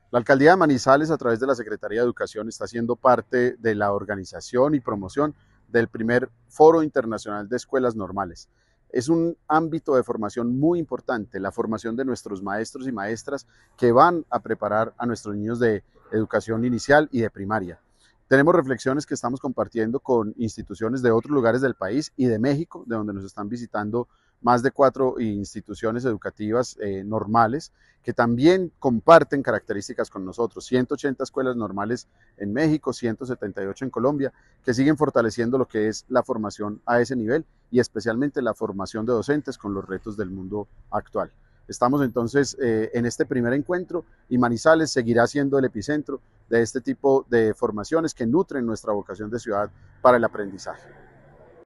La Alcaldía de Manizales, a través de la Secretaría de Educación, está siendo parte de la organización y promoción del primer Foro Internacional de Escuelas Normales. Es un ámbito de formación muy importante, la formación de nuestros maestros y maestras que van a preparar a nuestros niños de educación inicial y de primaria. Tenemos reflexiones que estamos compartiendo con instituciones de otros lugares del país y de México, de donde nos están visitando más de 4 instituciones educativas normales que también comparten características con nosotros. 180 escuelas normales en México, 178 en Colombia, que siguen fortaleciendo lo que es la formación a ese nivel y especialmente la formación de docentes con los retos del mundo actual. Estamos entonces en este primer encuentro y Manizales seguirá siendo el epicentro de este tipo de formaciones que nutren nuestra vocación de ciudad para el aprendizaje.